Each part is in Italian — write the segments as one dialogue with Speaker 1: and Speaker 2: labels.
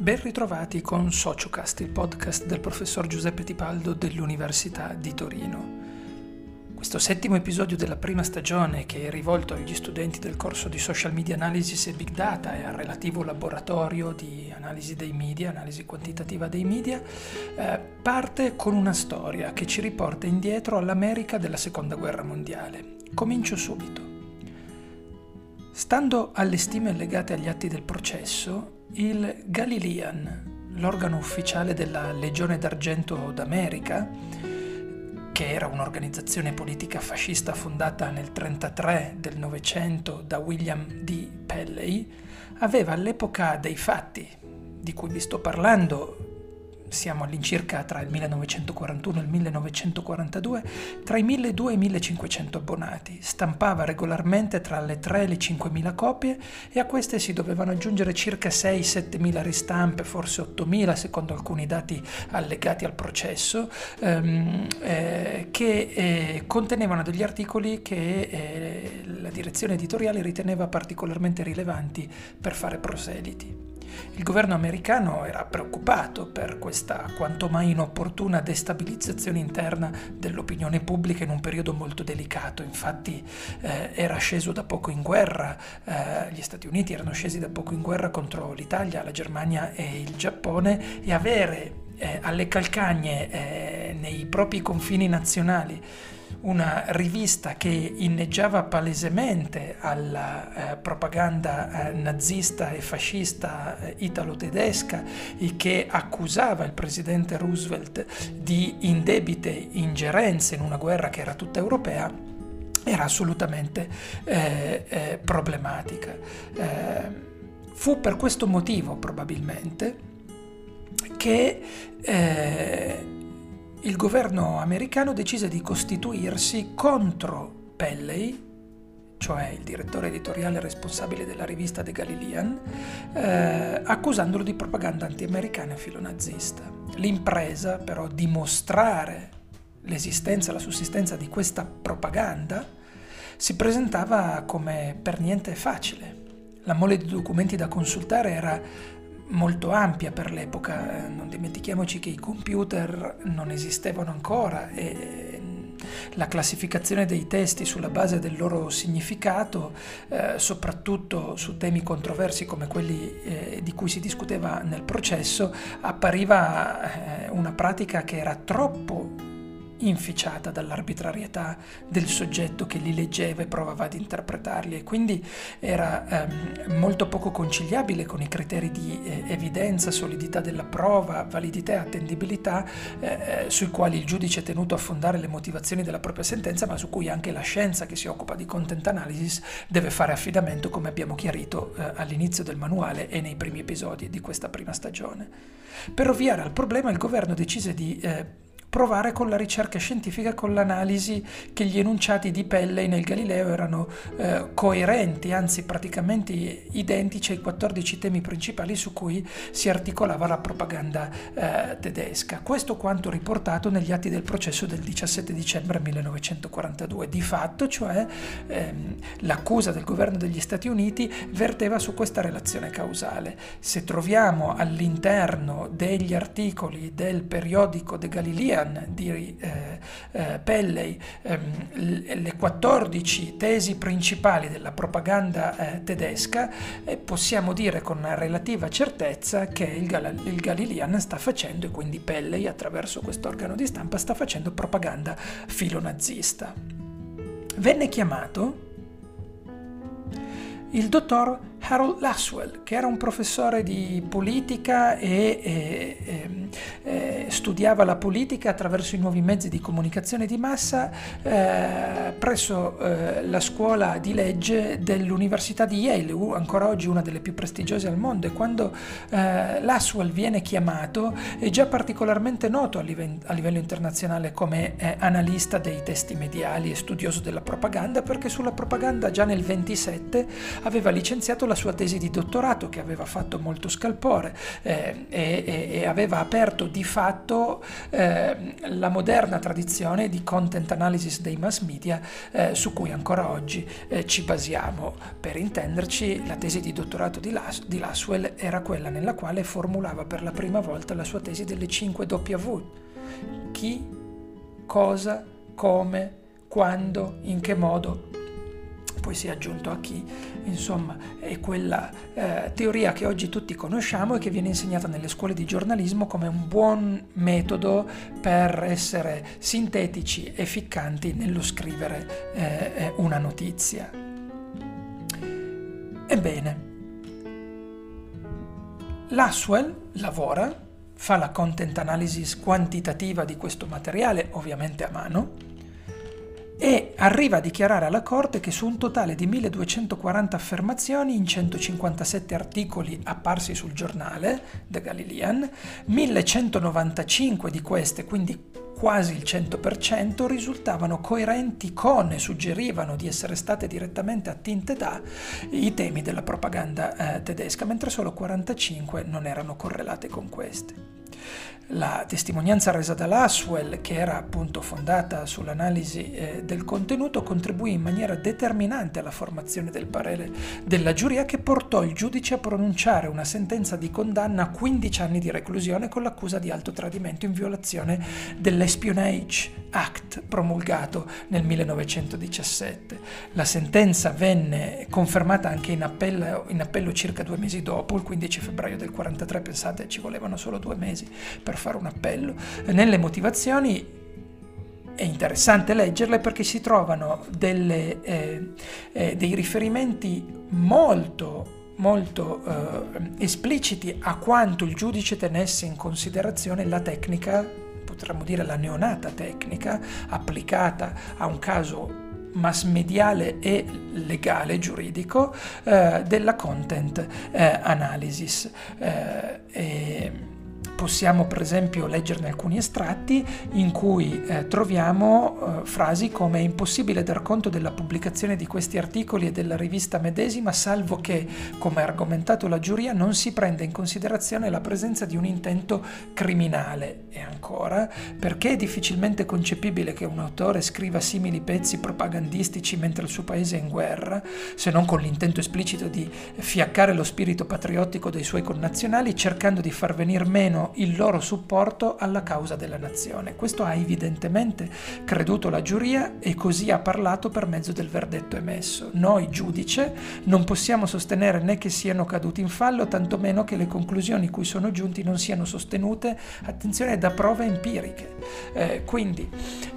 Speaker 1: Ben ritrovati con Sociocast, il podcast del professor Giuseppe Tipaldo dell'Università di Torino. Questo settimo episodio della prima stagione, che è rivolto agli studenti del corso di Social Media Analysis e Big Data e al relativo laboratorio di analisi dei media, analisi quantitativa dei media, parte con una storia che ci riporta indietro all'America della Seconda Guerra Mondiale. Comincio subito. Stando alle stime legate agli atti del processo, il Galilean, l'organo ufficiale della Legione d'Argento d'America, che era un'organizzazione politica fascista fondata nel 1933 del Novecento da William D. Pelley, aveva all'epoca dei fatti di cui vi sto parlando, siamo all'incirca tra il 1941 e il 1942, tra i 1.200 e i 1.500 abbonati, stampava regolarmente tra le 3 e le 5.000 copie e a queste si dovevano aggiungere circa 6-7.000 ristampe, forse 8.000 secondo alcuni dati allegati al processo, che contenevano degli articoli che la direzione editoriale riteneva particolarmente rilevanti per fare proseliti. Il governo americano era preoccupato per questa quanto mai inopportuna destabilizzazione interna dell'opinione pubblica in un periodo molto delicato. Infatti era sceso da poco in guerra, gli Stati Uniti erano scesi da poco in guerra contro l'Italia, la Germania e il Giappone, e avere alle calcagne nei propri confini nazionali una rivista che inneggiava palesemente alla propaganda nazista e fascista italo-tedesca e che accusava il presidente Roosevelt di indebite ingerenze in una guerra che era tutta europea, era assolutamente problematica. Fu per questo motivo probabilmente che il governo americano decise di costituirsi contro Pelley, cioè il direttore editoriale responsabile della rivista The Galilean, accusandolo di propaganda anti-americana e filonazista. L'impresa, però, di mostrare l'esistenza, la sussistenza di questa propaganda si presentava come per niente facile. La mole di documenti da consultare era molto ampia per l'epoca, non dimentichiamoci che i computer non esistevano ancora e la classificazione dei testi sulla base del loro significato, soprattutto su temi controversi come quelli di cui si discuteva nel processo, appariva una pratica che era troppo inficiata dall'arbitrarietà del soggetto che li leggeva e provava ad interpretarli, e quindi era molto poco conciliabile con i criteri di evidenza, solidità della prova, validità e attendibilità sui quali il giudice è tenuto a fondare le motivazioni della propria sentenza, ma su cui anche la scienza che si occupa di content analysis deve fare affidamento, come abbiamo chiarito all'inizio del manuale e nei primi episodi di questa prima stagione. Per ovviare al problema, il governo decise di provare con la ricerca scientifica, con l'analisi che gli enunciati di Pelley nel Galileo erano coerenti, anzi praticamente identici ai 14 temi principali su cui si articolava la propaganda tedesca. Questo quanto riportato negli atti del processo del 17 dicembre 1942. Di fatto, cioè, l'accusa del governo degli Stati Uniti verteva su questa relazione causale. Se troviamo all'interno degli articoli del periodico The Galilean di Pelley le 14 tesi principali della propaganda tedesca, possiamo dire con relativa certezza che il Galilean sta facendo, e quindi Pelley attraverso questo organo di stampa sta facendo propaganda filonazista. Venne chiamato il dottor Harold Lasswell, che era un professore di politica e studiava la politica attraverso i nuovi mezzi di comunicazione di massa presso la scuola di legge dell'Università di Yale, ancora oggi una delle più prestigiose al mondo. E quando Lasswell viene chiamato, è già particolarmente noto a livello internazionale come analista dei testi mediali e studioso della propaganda, perché sulla propaganda già nel 27 aveva licenziato la sua tesi di dottorato, che aveva fatto molto scalpore e aveva aperto di fatto la moderna tradizione di content analysis dei mass media, su cui ancora oggi ci basiamo. Per intenderci, la tesi di dottorato di Lasswell era quella nella quale formulava per la prima volta la sua tesi delle 5 W. Chi, cosa, come, quando, in che modo. Poi si è aggiunto a chi. Insomma, è quella teoria che oggi tutti conosciamo e che viene insegnata nelle scuole di giornalismo come un buon metodo per essere sintetici e ficcanti nello scrivere una notizia. Ebbene, Lasswell lavora, fa la content analysis quantitativa di questo materiale, ovviamente a mano, e arriva a dichiarare alla Corte che su un totale di 1240 affermazioni in 157 articoli apparsi sul giornale The Galilean, 1195 di queste, quindi quasi il 100%, risultavano coerenti con e suggerivano di essere state direttamente attinte dai temi della propaganda tedesca, mentre solo 45 non erano correlate con queste. La testimonianza resa da Lasswell, che era appunto fondata sull'analisi del contenuto, contribuì in maniera determinante alla formazione del parere della giuria, che portò il giudice a pronunciare una sentenza di condanna a 15 anni di reclusione con l'accusa di alto tradimento in violazione dell'Espionage Act promulgato nel 1917. La sentenza venne confermata anche in appello circa 2 mesi dopo, il 15 febbraio del 43, pensate, ci volevano solo 2 mesi per fare un appello. Nelle motivazioni è interessante leggerle perché si trovano dei riferimenti molto espliciti a quanto il giudice tenesse in considerazione la tecnica, potremmo dire la neonata tecnica, applicata a un caso mass mediale e legale giuridico della content analysis. Possiamo per esempio leggerne alcuni estratti in cui troviamo frasi come: è impossibile dar conto della pubblicazione di questi articoli e della rivista medesima salvo che, come ha argomentato la giuria, non si prenda in considerazione la presenza di un intento criminale. E ancora, perché è difficilmente concepibile che un autore scriva simili pezzi propagandistici mentre il suo paese è in guerra, se non con l'intento esplicito di fiaccare lo spirito patriottico dei suoi connazionali, cercando di far venir meno il loro supporto alla causa della nazione. Questo ha evidentemente creduto la giuria e così ha parlato per mezzo del verdetto emesso. Noi, giudice, non possiamo sostenere né che siano caduti in fallo, tantomeno che le conclusioni cui sono giunti non siano sostenute, attenzione, da prove empiriche. Quindi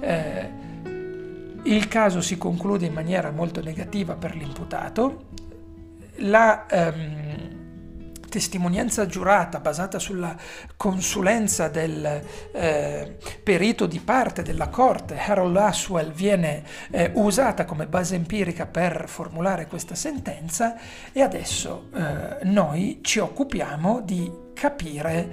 Speaker 1: il caso si conclude in maniera molto negativa per l'imputato. La testimonianza giurata basata sulla consulenza del perito di parte della Corte, Harold Lasswell, viene usata come base empirica per formulare questa sentenza, e adesso noi ci occupiamo di capire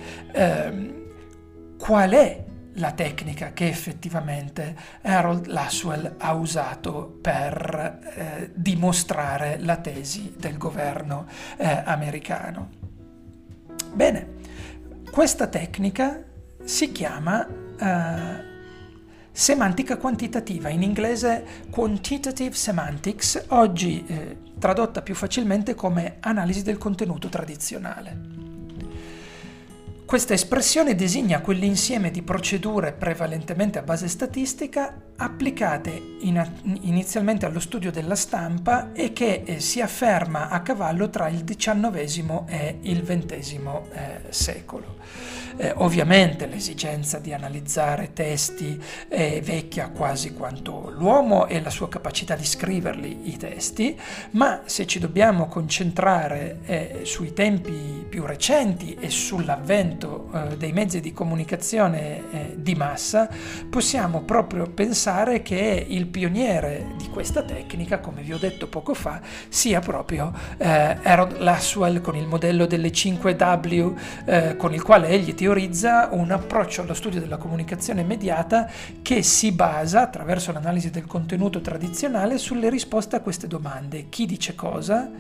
Speaker 1: qual è la tecnica che effettivamente Harold Lasswell ha usato per dimostrare la tesi del governo americano. Bene, questa tecnica si chiama semantica quantitativa, in inglese quantitative semantics, oggi tradotta più facilmente come analisi del contenuto tradizionale. Questa espressione designa quell'insieme di procedure prevalentemente a base statistica applicate inizialmente allo studio della stampa e che si afferma a cavallo tra il XIX e il XX secolo. Ovviamente l'esigenza di analizzare testi è vecchia quasi quanto l'uomo e la sua capacità di scriverli i testi, ma se ci dobbiamo concentrare sui tempi più recenti e sull'avvento dei mezzi di comunicazione di massa, possiamo proprio pensare pensare che il pioniere di questa tecnica, come vi ho detto poco fa, sia proprio Harold Lasswell con il modello delle 5W, con il quale egli teorizza un approccio allo studio della comunicazione immediata che si basa, attraverso l'analisi del contenuto tradizionale, sulle risposte a queste domande: chi dice cosa,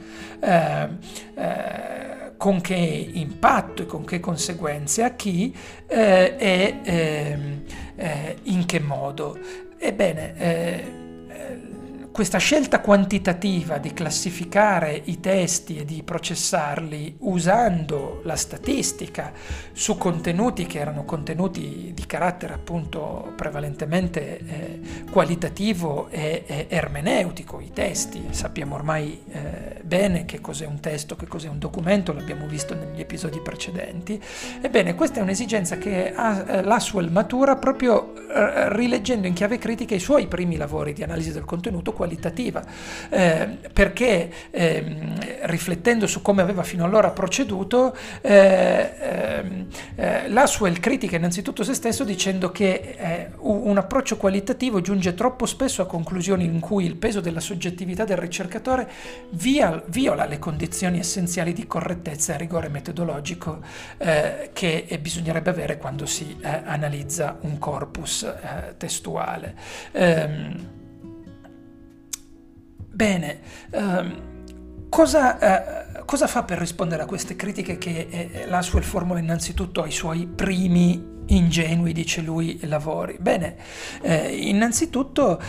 Speaker 1: con che impatto e con che conseguenze a chi, e in che modo. Ebbene, questa scelta quantitativa di classificare i testi e di processarli usando la statistica su contenuti che erano contenuti di carattere appunto prevalentemente qualitativo e ermeneutico, i testi. Sappiamo ormai bene che cos'è un testo, che cos'è un documento, l'abbiamo visto negli episodi precedenti. Ebbene, questa è un'esigenza che Lasswell matura proprio rileggendo in chiave critica i suoi primi lavori di analisi del contenuto qualitativa, perché riflettendo su come aveva fino allora proceduto, Lasswell critica innanzitutto se stesso dicendo che un approccio qualitativo giunge troppo spesso a conclusioni in cui il peso della soggettività del ricercatore viola le condizioni essenziali di correttezza e rigore metodologico che bisognerebbe avere quando si analizza un corpus testuale. Bene, cosa fa per rispondere a queste critiche che Lasswell formula innanzitutto ai suoi primi ingenui, dice lui, lavori? Bene, innanzitutto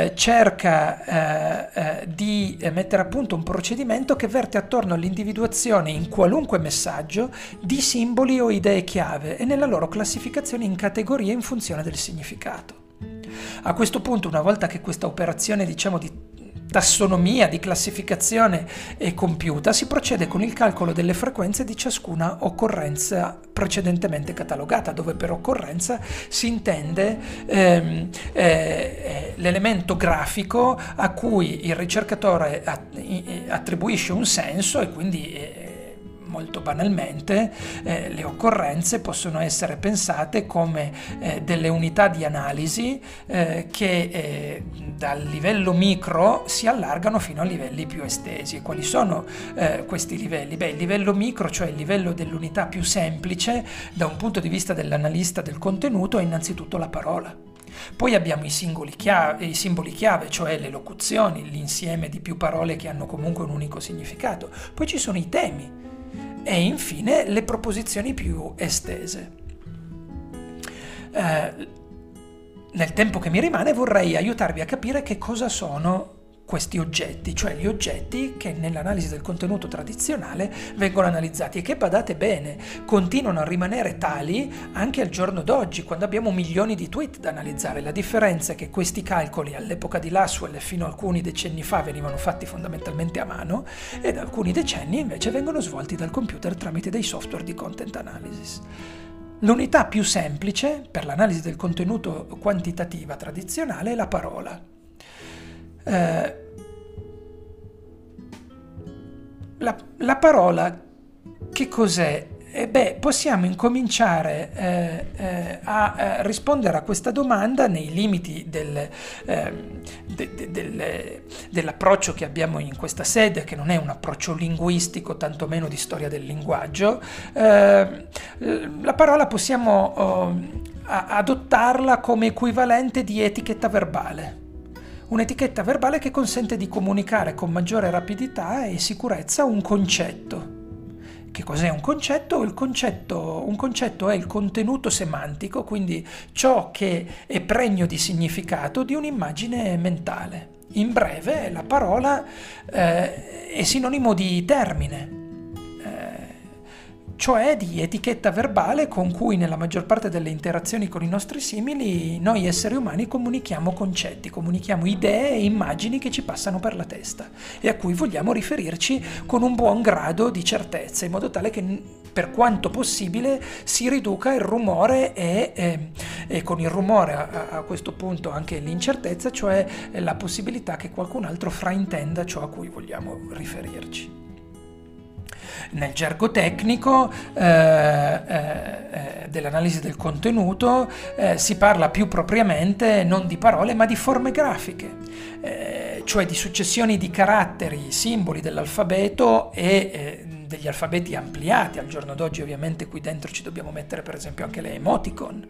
Speaker 1: cerca di mettere a punto un procedimento che verte attorno all'individuazione in qualunque messaggio di simboli o idee chiave e nella loro classificazione in categorie in funzione del significato. A questo punto, una volta che questa operazione, diciamo, di tassonomia, di classificazione è compiuta, si procede con il calcolo delle frequenze di ciascuna occorrenza precedentemente catalogata, dove per occorrenza si intende l'elemento grafico a cui il ricercatore attribuisce un senso e quindi molto banalmente le occorrenze possono essere pensate come delle unità di analisi che dal livello micro si allargano fino a livelli più estesi. E quali sono questi livelli? Beh, il livello micro, cioè il livello dell'unità più semplice da un punto di vista dell'analista del contenuto, è innanzitutto la parola. Poi abbiamo i simboli chiave, cioè le locuzioni, l'insieme di più parole che hanno comunque un unico significato. Poi ci sono i temi e infine le proposizioni più estese. Nel tempo che mi rimane vorrei aiutarvi a capire che cosa sono questi oggetti, cioè gli oggetti che nell'analisi del contenuto tradizionale vengono analizzati e che, badate bene, continuano a rimanere tali anche al giorno d'oggi, quando abbiamo milioni di tweet da analizzare. La differenza è che questi calcoli all'epoca di Lasswell e fino a alcuni decenni fa venivano fatti fondamentalmente a mano e da alcuni decenni invece vengono svolti dal computer tramite dei software di content analysis. L'unità più semplice per l'analisi del contenuto quantitativa tradizionale è la parola. La parola che cos'è? Possiamo incominciare a rispondere a questa domanda nei limiti dell'approccio che abbiamo in questa sede, che non è un approccio linguistico, tantomeno di storia del linguaggio. La parola possiamo adottarla come equivalente di etichetta verbale. Un'etichetta verbale che consente di comunicare con maggiore rapidità e sicurezza un concetto. Che cos'è un concetto? Un concetto è il contenuto semantico, quindi ciò che è pregno di significato di un'immagine mentale. In breve, la parola è sinonimo di termine, cioè di etichetta verbale con cui nella maggior parte delle interazioni con i nostri simili noi esseri umani comunichiamo concetti, comunichiamo idee e immagini che ci passano per la testa e a cui vogliamo riferirci con un buon grado di certezza, in modo tale che per quanto possibile si riduca il rumore e con il rumore a questo punto anche l'incertezza, cioè la possibilità che qualcun altro fraintenda ciò a cui vogliamo riferirci. nel gergo tecnico dell'analisi del contenuto si parla più propriamente non di parole ma di forme grafiche, cioè di successioni di caratteri, simboli dell'alfabeto e degli alfabeti ampliati. Al giorno d'oggi ovviamente qui dentro ci dobbiamo mettere per esempio anche le emoticon,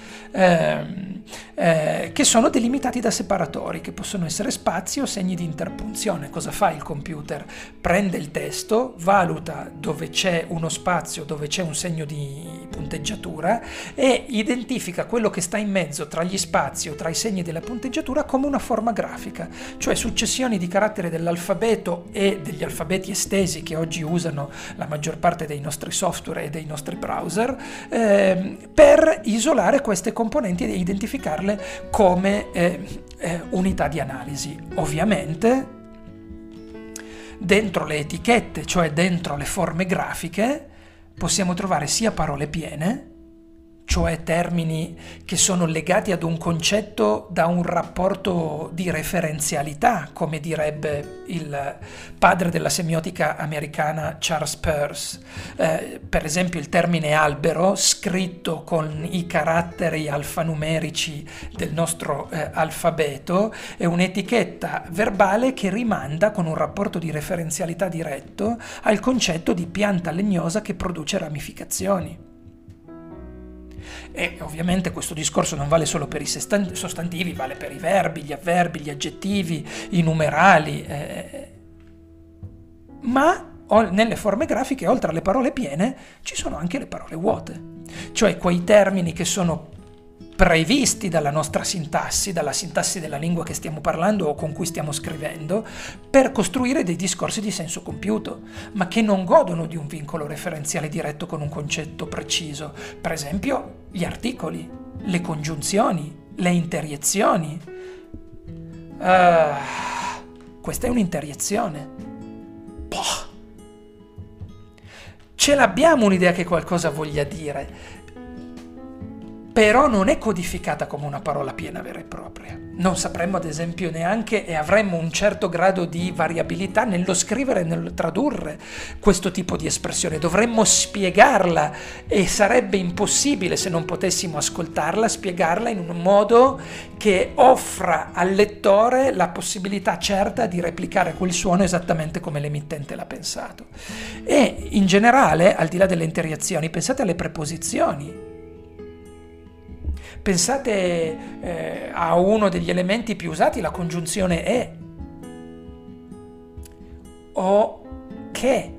Speaker 1: che sono delimitati da separatori che possono essere spazi o segni di interpunzione. Cosa fa il computer? Prende il testo, valuta dove c'è uno spazio, dove c'è un segno di punteggiatura e identifica quello che sta in mezzo tra gli spazi o tra i segni della punteggiatura come una forma grafica, cioè successioni di caratteri dell'alfabeto e degli alfabeti estesi che oggi usano la maggior parte dei nostri software e dei nostri browser, per isolare queste componenti e identificarle come unità di analisi. Ovviamente dentro le etichette, cioè dentro le forme grafiche, possiamo trovare sia parole piene, cioè termini che sono legati ad un concetto da un rapporto di referenzialità, come direbbe il padre della semiotica americana Charles Peirce. Per esempio il termine albero, scritto con i caratteri alfanumerici del nostro alfabeto, è un'etichetta verbale che rimanda con un rapporto di referenzialità diretto al concetto di pianta legnosa che produce ramificazioni. E ovviamente questo discorso non vale solo per i sostantivi, vale per i verbi, gli avverbi, gli aggettivi, i numerali, ma nelle forme grafiche, oltre alle parole piene, ci sono anche le parole vuote, cioè quei termini che sono previsti dalla nostra sintassi, dalla sintassi della lingua che stiamo parlando o con cui stiamo scrivendo, per costruire dei discorsi di senso compiuto, ma che non godono di un vincolo referenziale diretto con un concetto preciso. Per esempio, gli articoli, le congiunzioni, le interiezioni. Questa è un'interiezione. Ce l'abbiamo un'idea che qualcosa voglia dire, però non è codificata come una parola piena vera e propria. Non sapremmo ad esempio neanche, e avremmo un certo grado di variabilità nello scrivere e nel tradurre questo tipo di espressione. Dovremmo spiegarla e sarebbe impossibile, se non potessimo ascoltarla, spiegarla in un modo che offra al lettore la possibilità certa di replicare quel suono esattamente come l'emittente l'ha pensato. E in generale, al di là delle interiezioni, pensate alle preposizioni. Pensate a uno degli elementi più usati, la congiunzione e o che.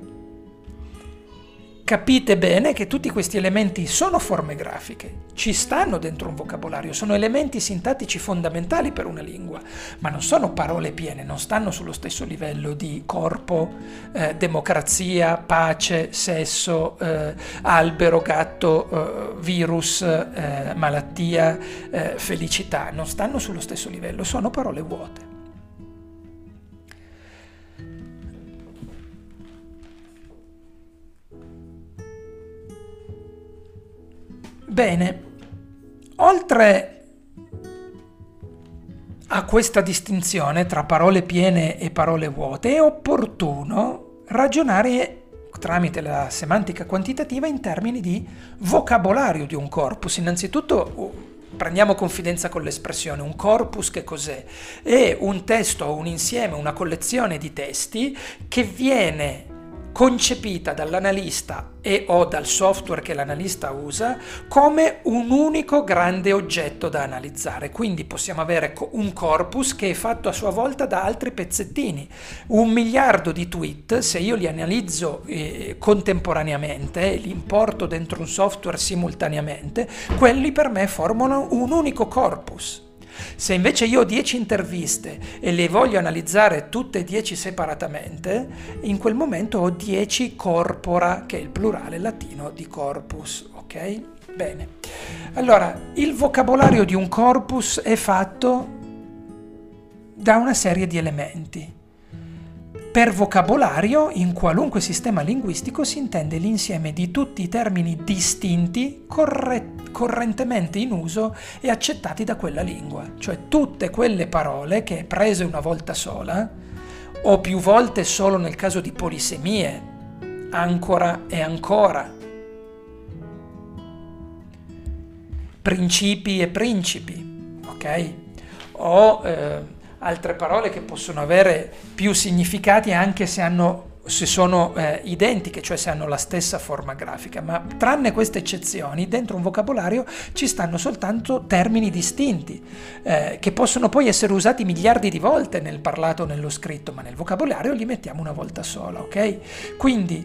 Speaker 1: Capite bene che tutti questi elementi sono forme grafiche, ci stanno dentro un vocabolario, sono elementi sintattici fondamentali per una lingua, ma non sono parole piene, non stanno sullo stesso livello di corpo, democrazia, pace, sesso, albero, gatto, virus, malattia, felicità, non stanno sullo stesso livello, sono parole vuote. Bene, oltre a questa distinzione tra parole piene e parole vuote, è opportuno ragionare tramite la semantica quantitativa in termini di vocabolario di un corpus. Innanzitutto prendiamo confidenza con l'espressione. Un corpus che cos'è? È un testo o un insieme, una collezione di testi che viene concepita dall'analista e o dal software che l'analista usa come un unico grande oggetto da analizzare. Quindi possiamo avere un corpus che è fatto a sua volta da altri pezzettini. 1 miliardo di tweet, se io li analizzo contemporaneamente e li importo dentro un software simultaneamente, quelli per me formano un unico corpus. Se invece io ho 10 interviste e le voglio analizzare tutte e 10 separatamente, in quel momento ho 10 corpora, che è il plurale latino di corpus, ok? Bene. Allora, il vocabolario di un corpus è fatto da una serie di elementi. Per vocabolario, in qualunque sistema linguistico si intende l'insieme di tutti i termini distinti correntemente in uso e accettati da quella lingua, cioè tutte quelle parole che, prese una volta sola, o più volte solo nel caso di polisemie, ancora e ancora, principi e principi, ok? O altre parole che possono avere più significati anche se sono identiche, cioè se hanno la stessa forma grafica, ma tranne queste eccezioni, dentro un vocabolario ci stanno soltanto termini distinti, che possono poi essere usati miliardi di volte nel parlato o nello scritto, ma nel vocabolario li mettiamo una volta sola, ok? Quindi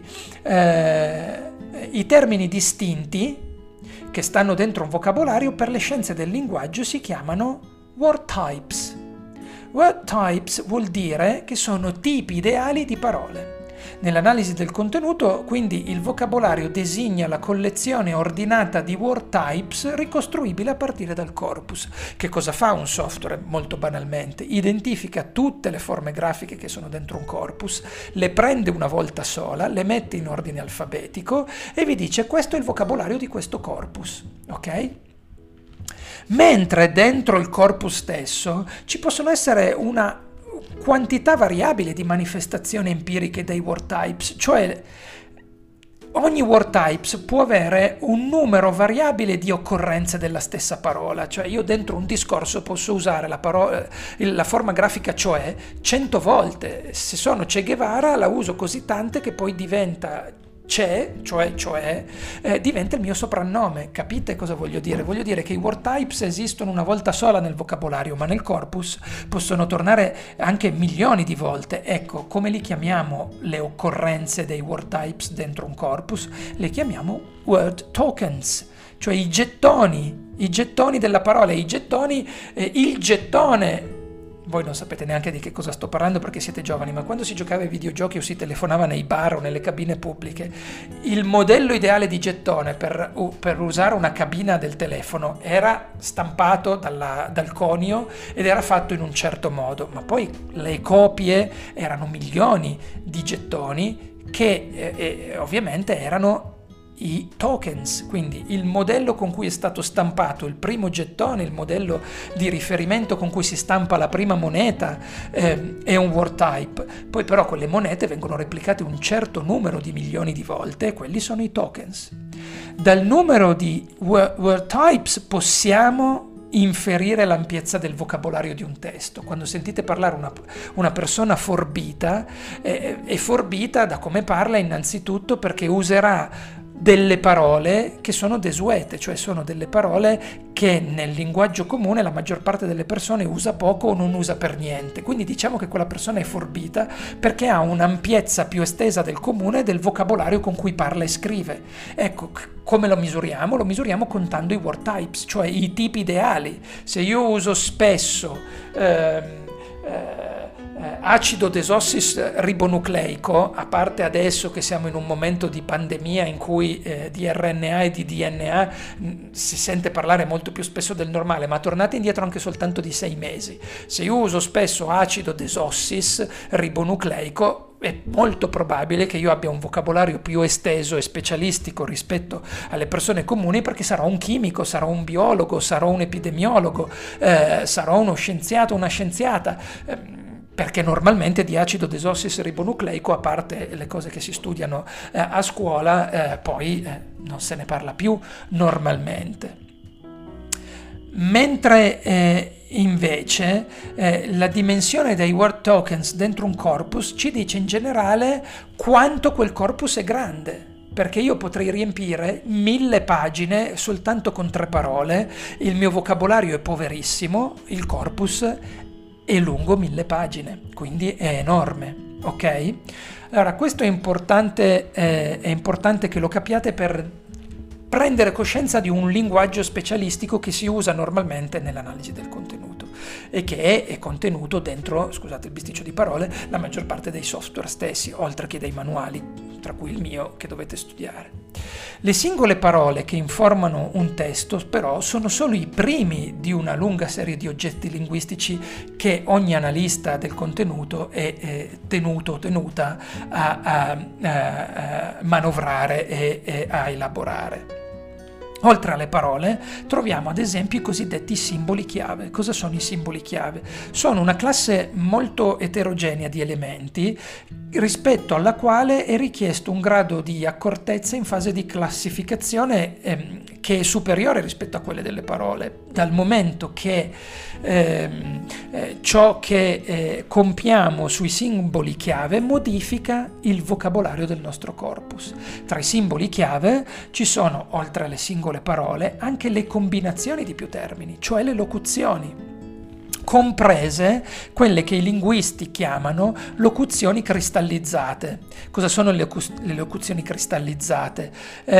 Speaker 1: i termini distinti che stanno dentro un vocabolario per le scienze del linguaggio si chiamano word types. Word types vuol dire che sono tipi ideali di parole. Nell'analisi del contenuto, quindi, il vocabolario designa la collezione ordinata di word types ricostruibile a partire dal corpus. Che cosa fa un software? Molto banalmente, identifica tutte le forme grafiche che sono dentro un corpus, le prende una volta sola, le mette in ordine alfabetico e vi dice: questo è il vocabolario di questo corpus, ok? Mentre dentro il corpus stesso ci possono essere una quantità variabile di manifestazioni empiriche dei word types, cioè ogni word types può avere un numero variabile di occorrenze della stessa parola, cioè io dentro un discorso posso usare la forma grafica cioè 100 volte, se sono Che Guevara la uso così tante che poi diventa diventa il mio soprannome. Capite cosa voglio dire? Voglio dire che i word types esistono una volta sola nel vocabolario, ma nel corpus possono tornare anche milioni di volte. Ecco, come li chiamiamo le occorrenze dei word types dentro un corpus? Le chiamiamo word tokens, cioè i gettoni della parola, il gettone. Voi non sapete neanche di che cosa sto parlando perché siete giovani, ma quando si giocava ai videogiochi o si telefonava nei bar o nelle cabine pubbliche, il modello ideale di gettone per usare una cabina del telefono era stampato dal conio ed era fatto in un certo modo, ma poi le copie erano milioni di gettoni che ovviamente erano i tokens, quindi il modello con cui è stato stampato il primo gettone, il modello di riferimento con cui si stampa la prima moneta, è un word type. Poi però quelle monete vengono replicate un certo numero di milioni di volte e quelli sono i tokens. Dal numero di word types possiamo inferire l'ampiezza del vocabolario di un testo. Quando sentite parlare una persona forbita, è forbita da come parla innanzitutto perché userà delle parole che sono desuete, cioè sono delle parole che nel linguaggio comune la maggior parte delle persone usa poco o non usa per niente. Quindi diciamo che quella persona è forbita perché ha un'ampiezza più estesa del comune del vocabolario con cui parla e scrive. Ecco, come lo misuriamo? Lo misuriamo contando i word types, cioè i tipi ideali. Se io uso spesso acido desossis ribonucleico, a parte adesso che siamo in un momento di pandemia in cui di RNA e di DNA si sente parlare molto più spesso del normale, ma tornate indietro anche soltanto di 6 mesi. Se io uso spesso acido desossis ribonucleico, è molto probabile che io abbia un vocabolario più esteso e specialistico rispetto alle persone comuni, perché sarò un chimico, sarò un biologo, sarò un epidemiologo, sarò uno scienziato, una scienziata, perché normalmente di acido desossis ribonucleico, a parte le cose che si studiano a scuola, poi non se ne parla più normalmente. Mentre invece la dimensione dei word tokens dentro un corpus ci dice in generale quanto quel corpus è grande, perché io potrei riempire 1000 pagine soltanto con 3 parole, il mio vocabolario è poverissimo, il corpus è lungo 1000 pagine, quindi è enorme, ok? Allora questo è importante che lo capiate per prendere coscienza di un linguaggio specialistico che si usa normalmente nell'analisi del contenuto e che è contenuto dentro, scusate il bisticcio di parole, la maggior parte dei software stessi, oltre che dei manuali, tra cui il mio, che dovete studiare. Le singole parole che informano un testo, però, sono solo i primi di una lunga serie di oggetti linguistici che ogni analista del contenuto è tenuto o tenuta a manovrare e a elaborare. Oltre alle parole, troviamo ad esempio i cosiddetti simboli chiave. Cosa sono i simboli chiave? Sono una classe molto eterogenea di elementi rispetto alla quale è richiesto un grado di accortezza in fase di classificazione che è superiore rispetto a quelle delle parole, dal momento che ciò che compiamo sui simboli chiave modifica il vocabolario del nostro corpus. Tra i simboli chiave ci sono, oltre alle singole parole, anche le combinazioni di più termini, cioè le locuzioni, comprese quelle che i linguisti chiamano locuzioni cristallizzate. Cosa sono le locuzioni cristallizzate?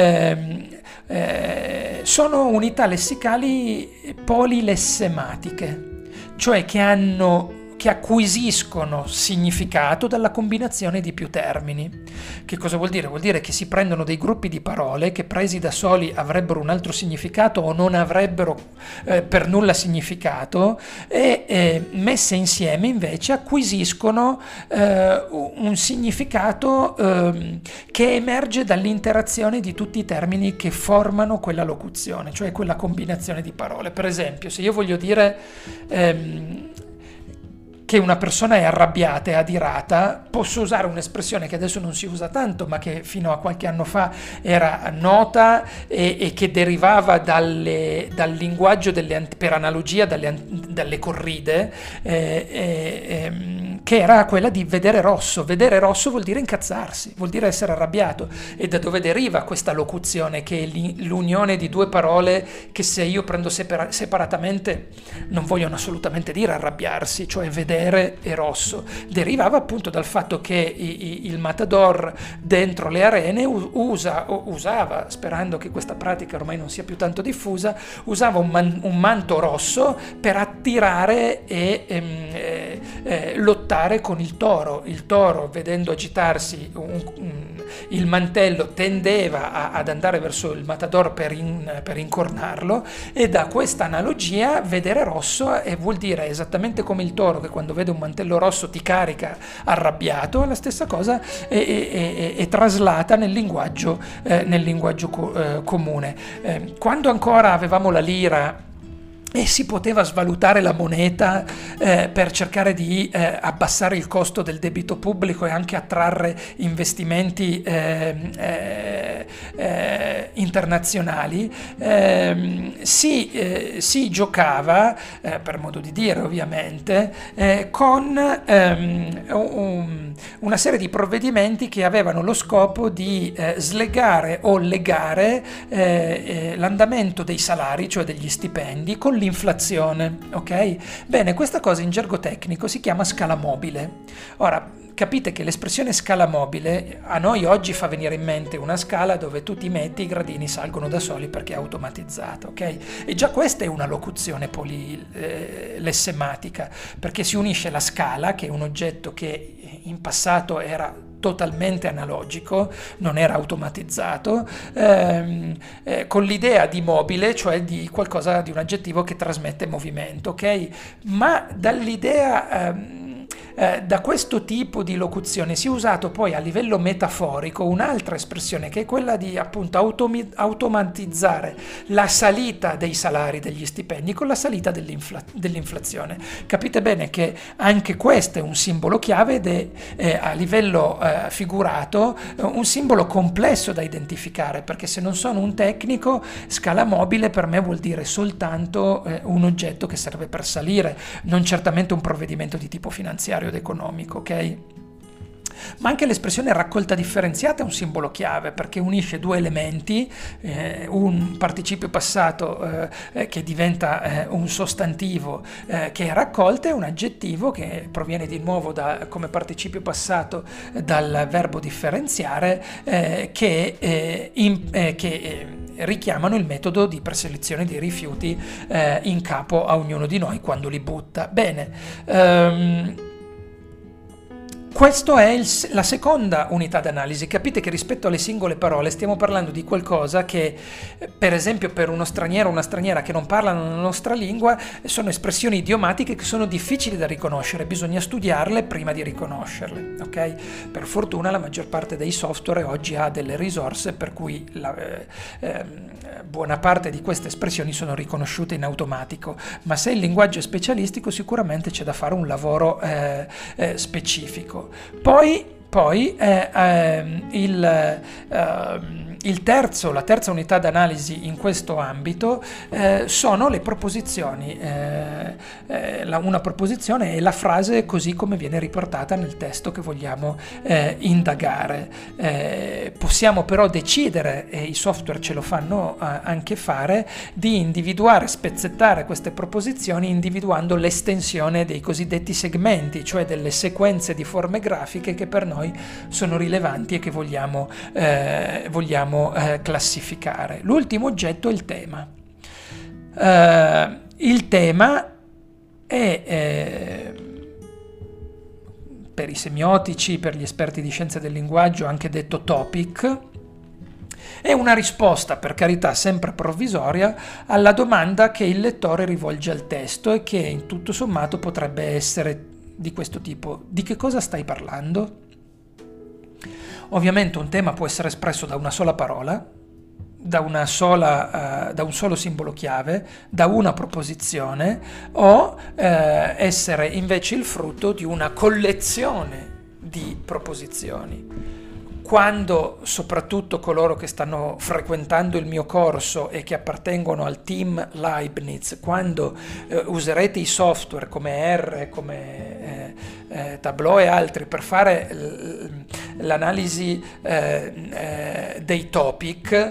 Speaker 1: Sono unità lessicali polilessematiche, cioè che acquisiscono significato dalla combinazione di più termini. Che cosa vuol dire? Vuol dire che si prendono dei gruppi di parole che presi da soli avrebbero un altro significato o non avrebbero per nulla significato e messe insieme invece acquisiscono un significato che emerge dall'interazione di tutti i termini che formano quella locuzione, cioè quella combinazione di parole. Per esempio, se io voglio dire che una persona è arrabbiata e adirata, posso usare un'espressione che adesso non si usa tanto, ma che fino a qualche anno fa era nota e che derivava dal linguaggio per analogia dalle corride, che era quella di vedere rosso. Vedere rosso vuol dire incazzarsi, vuol dire essere arrabbiato. E da dove deriva questa locuzione, che è l'unione di due parole che, se io prendo separatamente, non vogliono assolutamente dire arrabbiarsi, cioè vedere e rosso? Derivava appunto dal fatto che il matador dentro le arene usava, sperando che questa pratica ormai non sia più tanto diffusa, usava un manto rosso per attirare e lottare con il toro. Il toro, vedendo agitarsi il mantello, tendeva ad andare verso il matador per incornarlo, e da questa analogia vedere rosso vuol dire esattamente come il toro che quando vede un mantello rosso ti carica arrabbiato. La stessa cosa è traslata nel linguaggio comune. Quando ancora avevamo la lira e si poteva svalutare la moneta per cercare di abbassare il costo del debito pubblico e anche attrarre investimenti internazionali, si giocava, per modo di dire ovviamente, con una serie di provvedimenti che avevano lo scopo di slegare o legare l'andamento dei salari, cioè degli stipendi, con l'inflazione, ok? Bene, questa cosa in gergo tecnico si chiama scala mobile. Ora, capite che l'espressione scala mobile a noi oggi fa venire in mente una scala dove tu ti metti, i gradini salgono da soli perché è automatizzata, ok? E già questa è una locuzione polilessematica, perché si unisce la scala, che è un oggetto che in passato era totalmente analogico, non era automatizzato, con l'idea di mobile, cioè di qualcosa, di un aggettivo che trasmette movimento, ok? Ma dall'idea da questo tipo di locuzione si è usato poi a livello metaforico un'altra espressione, che è quella di appunto automatizzare la salita dei salari, degli stipendi, con la salita dell'inflazione. Capite bene che anche questo è un simbolo chiave ed è a livello figurato un simbolo complesso da identificare, perché se non sono un tecnico, scala mobile per me vuol dire soltanto un oggetto che serve per salire, non certamente un provvedimento di tipo finanziario ed economico, ok? Ma anche l'espressione raccolta differenziata è un simbolo chiave, perché unisce due elementi, un participio passato che diventa un sostantivo che è raccolta, e un aggettivo che proviene di nuovo come participio passato dal verbo differenziare, che richiamano il metodo di preselezione dei rifiuti in capo a ognuno di noi quando li butta. Bene. Questa è la seconda unità d'analisi. Capite che rispetto alle singole parole stiamo parlando di qualcosa che, per esempio, per uno straniero o una straniera che non parlano la nostra lingua, sono espressioni idiomatiche che sono difficili da riconoscere, bisogna studiarle prima di riconoscerle, ok? Per fortuna la maggior parte dei software oggi ha delle risorse per cui buona parte di queste espressioni sono riconosciute in automatico, ma se il linguaggio è specialistico sicuramente c'è da fare un lavoro specifico. Poi la terza unità d'analisi in questo ambito sono le proposizioni. Una proposizione è la frase così come viene riportata nel testo che vogliamo indagare. Possiamo però decidere, e i software ce lo fanno anche fare, di individuare, spezzettare queste proposizioni individuando l'estensione dei cosiddetti segmenti, cioè delle sequenze di forme grafiche che per noi sono rilevanti e che vogliamo classificare. L'ultimo oggetto è il tema. Il tema è, per i semiotici, per gli esperti di scienze del linguaggio, anche detto topic, è una risposta, per carità sempre provvisoria, alla domanda che il lettore rivolge al testo e che in tutto sommato potrebbe essere di questo tipo: di che cosa stai parlando? Ovviamente un tema può essere espresso da una sola parola, da un solo simbolo chiave, da una proposizione, o essere invece il frutto di una collezione di proposizioni. Quando soprattutto coloro che stanno frequentando il mio corso e che appartengono al team Leibniz, quando userete i software come R, come Tableau e altri per fare l'analisi dei topic,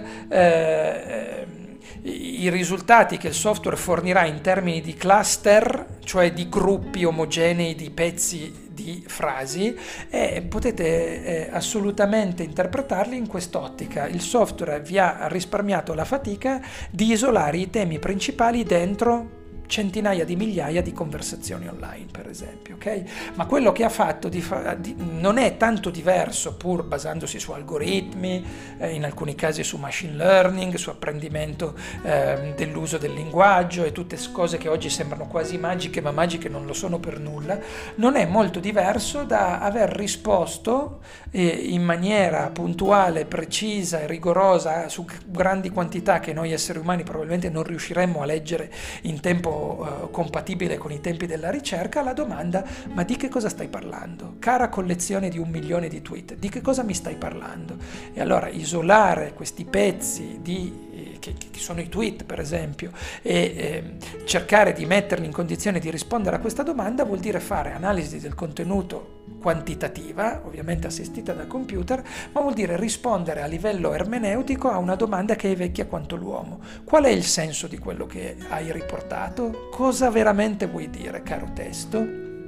Speaker 1: i risultati che il software fornirà in termini di cluster, cioè di gruppi omogenei di pezzi di frasi, e potete assolutamente interpretarli in quest'ottica. Il software vi ha risparmiato la fatica di isolare i temi principali dentro centinaia di migliaia di conversazioni online, per esempio, ok? Ma quello che ha fatto non è tanto diverso, pur basandosi su algoritmi, in alcuni casi su machine learning, su apprendimento dell'uso del linguaggio e tutte cose che oggi sembrano quasi magiche, ma magiche non lo sono per nulla. Non è molto diverso da aver risposto in maniera puntuale, precisa e rigorosa su grandi quantità che noi esseri umani probabilmente non riusciremmo a leggere in tempo compatibile con i tempi della ricerca, alla domanda: ma di che cosa stai parlando? Cara collezione di 1 milione di tweet, di che cosa mi stai parlando? E allora isolare questi pezzi che sono i tweet, per esempio, e cercare di metterli in condizione di rispondere a questa domanda vuol dire fare analisi del contenuto quantitativa, ovviamente assistita da computer, ma vuol dire rispondere a livello ermeneutico a una domanda che è vecchia quanto l'uomo. Qual è il senso di quello che hai riportato? Cosa veramente vuoi dire, caro testo?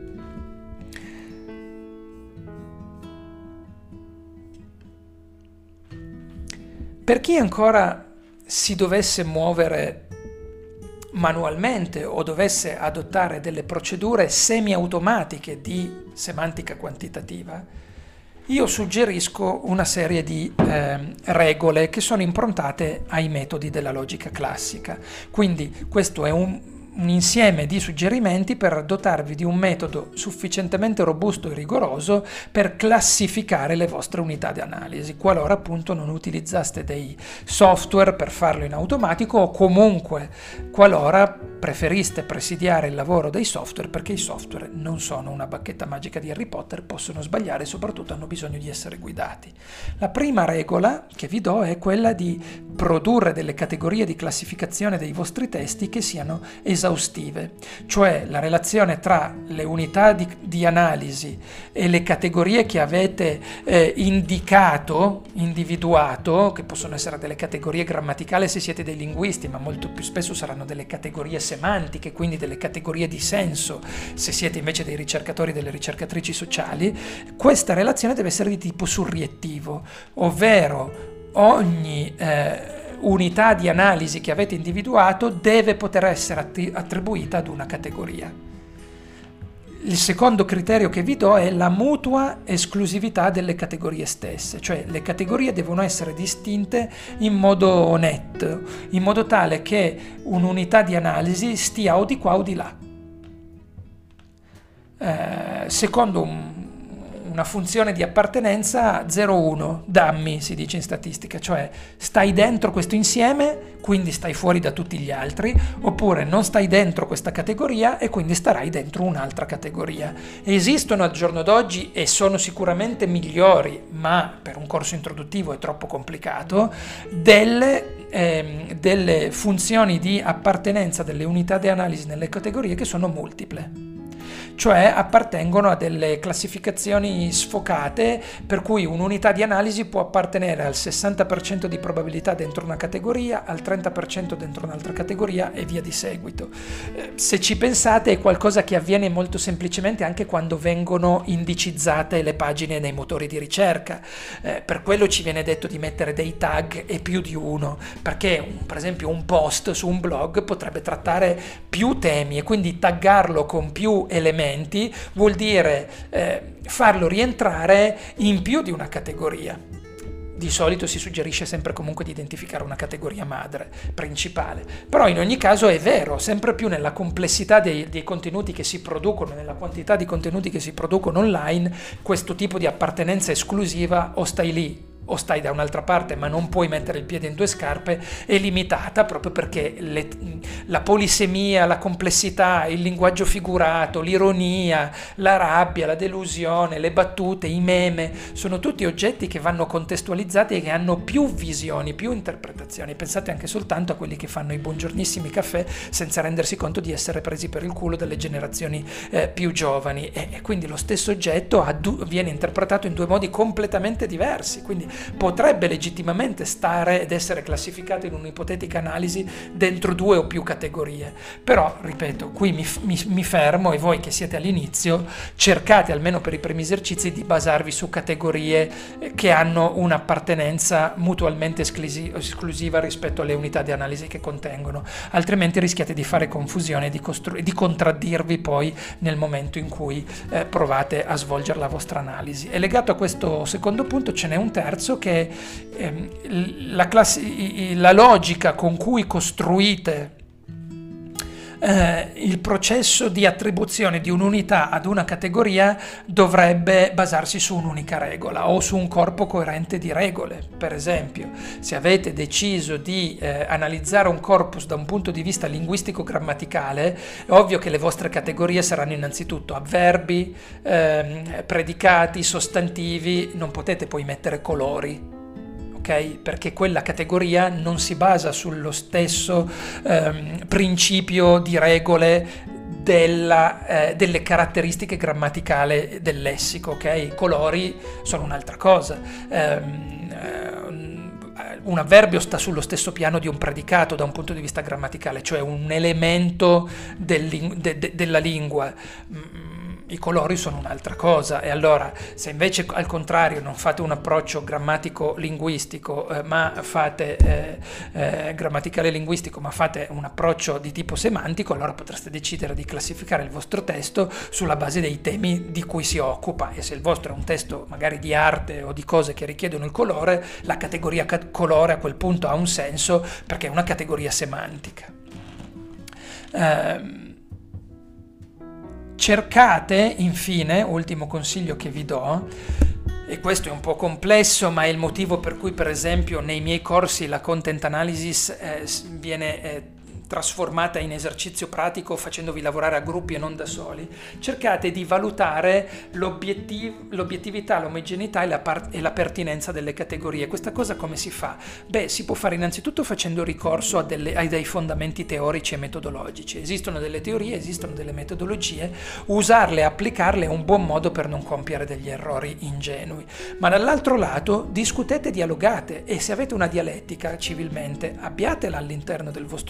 Speaker 1: Per chi ancora si dovesse muovere manualmente o dovesse adottare delle procedure semi-automatiche di semantica quantitativa, io suggerisco una serie di regole che sono improntate ai metodi della logica classica. Quindi questo è un insieme di suggerimenti per dotarvi di un metodo sufficientemente robusto e rigoroso per classificare le vostre unità di analisi, qualora appunto non utilizzaste dei software per farlo in automatico, o comunque qualora preferiste presidiare il lavoro dei software, perché i software non sono una bacchetta magica di Harry Potter, possono sbagliare e soprattutto hanno bisogno di essere guidati. La prima regola che vi do è quella di produrre delle categorie di classificazione dei vostri testi che siano esaustive, cioè la relazione tra le unità di analisi e le categorie che avete individuato, che possono essere delle categorie grammaticali se siete dei linguisti, ma molto più spesso saranno delle categorie semantiche, quindi delle categorie di senso se siete invece dei ricercatori e delle ricercatrici sociali. Questa relazione deve essere di tipo surriettivo, ovvero ogni unità di analisi che avete individuato deve poter essere attribuita ad una categoria. Il secondo criterio che vi do è la mutua esclusività delle categorie stesse, cioè le categorie devono essere distinte in modo netto, in modo tale che un'unità di analisi stia o di qua o di là. Secondo una funzione di appartenenza 0-1, dammi si dice in statistica, cioè stai dentro questo insieme, quindi stai fuori da tutti gli altri, oppure non stai dentro questa categoria e quindi starai dentro un'altra categoria. Esistono al giorno d'oggi e sono sicuramente migliori, ma per un corso introduttivo è troppo complicato, delle funzioni di appartenenza delle unità di analisi nelle categorie che sono multiple. Cioè appartengono a delle classificazioni sfocate, per cui un'unità di analisi può appartenere al 60% di probabilità dentro una categoria, al 30% dentro un'altra categoria e via di seguito. Se ci pensate è qualcosa che avviene molto semplicemente anche quando vengono indicizzate le pagine nei motori di ricerca. Per quello ci viene detto di mettere dei tag e più di uno, perché per esempio un post su un blog potrebbe trattare più temi e quindi taggarlo con più elementi vuol dire farlo rientrare in più di una categoria. Di solito si suggerisce sempre comunque di identificare una categoria madre principale, però in ogni caso è vero, sempre più nella complessità dei contenuti che si producono, nella quantità di contenuti che si producono online, questo tipo di appartenenza esclusiva o stai lì o stai da un'altra parte, ma non puoi mettere il piede in due scarpe, è limitata proprio perché la polisemia, la complessità, il linguaggio figurato, l'ironia, la rabbia, la delusione, le battute, i meme, sono tutti oggetti che vanno contestualizzati e che hanno più visioni, più interpretazioni. Pensate anche soltanto a quelli che fanno i buongiornissimi caffè senza rendersi conto di essere presi per il culo dalle generazioni più giovani, e quindi lo stesso oggetto viene interpretato in due modi completamente diversi, quindi potrebbe legittimamente stare ed essere classificato in un'ipotetica analisi dentro due o più categorie. Però, ripeto, qui mi fermo e voi che siete all'inizio cercate, almeno per i primi esercizi, di basarvi su categorie che hanno un'appartenenza mutualmente esclusiva rispetto alle unità di analisi che contengono, altrimenti rischiate di fare confusione e di contraddirvi poi nel momento in cui provate a svolgere la vostra analisi. E legato a questo secondo punto ce n'è un terzo, che la logica con cui costruite il processo di attribuzione di un'unità ad una categoria dovrebbe basarsi su un'unica regola o su un corpo coerente di regole. Per esempio, se avete deciso di analizzare un corpus da un punto di vista linguistico-grammaticale, è ovvio che le vostre categorie saranno innanzitutto avverbi, predicati, sostantivi, non potete poi mettere colori. Perché quella categoria non si basa sullo stesso principio di regole delle caratteristiche grammaticali del lessico, ok? Colori sono un'altra cosa. Un avverbio sta sullo stesso piano di un predicato da un punto di vista grammaticale, cioè un elemento della lingua. I colori sono un'altra cosa, e allora se invece al contrario non fate un approccio grammatico-linguistico ma fate grammaticale-linguistico, ma fate un approccio di tipo semantico, allora potreste decidere di classificare il vostro testo sulla base dei temi di cui si occupa, e se il vostro è un testo magari di arte o di cose che richiedono il colore, la categoria colore a quel punto ha un senso perché è una categoria semantica. Cercate, infine, ultimo consiglio che vi do, e questo è un po' complesso, ma è il motivo per cui, per esempio, nei miei corsi la content analysis viene trasformata in esercizio pratico facendovi lavorare a gruppi e non da soli. Cercate di valutare l'obiettività, l'omogeneità e la pertinenza delle categorie. Questa cosa come si fa? Beh, si può fare innanzitutto facendo ricorso a dei fondamenti teorici e metodologici. Esistono delle teorie, esistono delle metodologie, usarle e applicarle è un buon modo per non compiere degli errori ingenui. Ma dall'altro lato discutete, dialogate, e se avete una dialettica civilmente abbiatela all'interno del vostro gruppo.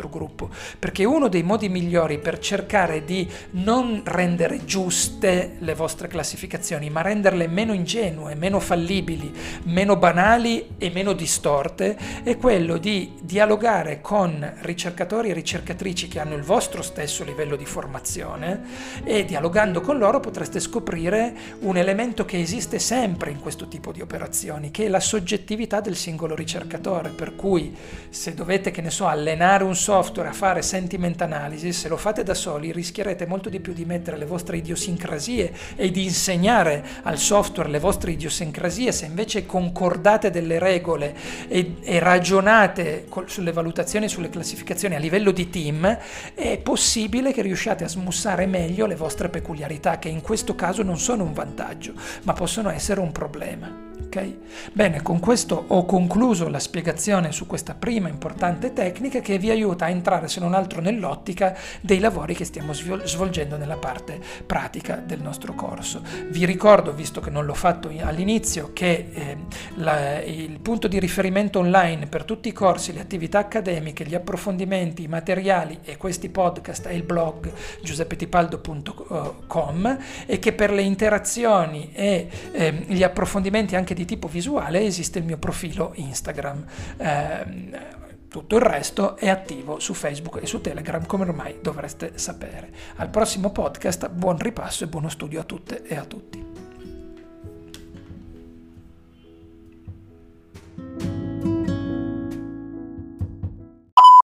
Speaker 1: perché uno dei modi migliori per cercare di non rendere giuste le vostre classificazioni, ma renderle meno ingenue, meno fallibili, meno banali e meno distorte, è quello di dialogare con ricercatori e ricercatrici che hanno il vostro stesso livello di formazione, e dialogando con loro potreste scoprire un elemento che esiste sempre in questo tipo di operazioni, che è la soggettività del singolo ricercatore, per cui se dovete, che ne so, allenare un software a fare sentiment analysis, se lo fate da soli rischierete molto di più di mettere le vostre idiosincrasie e di insegnare al software le vostre idiosincrasie. Se invece concordate delle regole e ragionate sulle valutazioni e sulle classificazioni a livello di team, è possibile che riusciate a smussare meglio le vostre peculiarità, che in questo caso non sono un vantaggio, ma possono essere un problema. Okay? Bene, con questo ho concluso la spiegazione su questa prima importante tecnica che vi aiuta a entrare, se non altro, nell'ottica dei lavori che stiamo svolgendo nella parte pratica del nostro corso. Vi ricordo, visto che non l'ho fatto all'inizio, che il punto di riferimento online per tutti i corsi, le attività accademiche, gli approfondimenti, i materiali e questi podcast è il blog giuseppetipaldo.com, e che per le interazioni e gli approfondimenti anche di tipo visuale esiste il mio profilo Instagram. Tutto il resto è attivo su Facebook e su Telegram, come ormai dovreste sapere. Al prossimo podcast, buon ripasso e buono studio a tutte e a tutti.